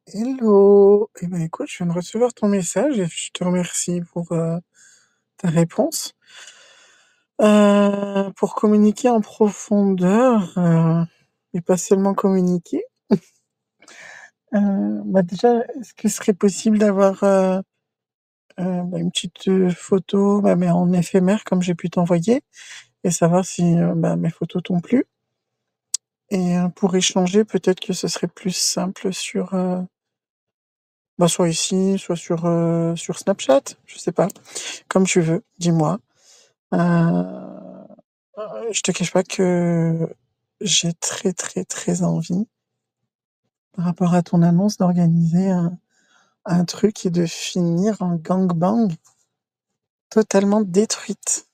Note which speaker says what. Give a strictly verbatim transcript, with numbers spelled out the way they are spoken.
Speaker 1: Hello! Eh ben écoute, je viens de recevoir ton message et je te remercie pour euh, ta réponse. Euh, pour communiquer en profondeur, euh, et pas seulement communiquer, euh, bah déjà, est-ce que ce serait possible d'avoir euh, euh, bah, une petite euh, photo, bah, mais en éphémère comme j'ai pu t'envoyer, et savoir si euh, bah, mes photos t'ont plu? Et euh, pour échanger, peut-être que ce serait plus simple sur, euh, bah, soit ici, soit sur, euh, sur Snapchat, je sais pas, comme tu veux, dis-moi. Euh, euh, je te cache pas que j'ai très très très envie, par rapport à ton annonce, d'organiser un, un truc et de finir en gangbang totalement détruite.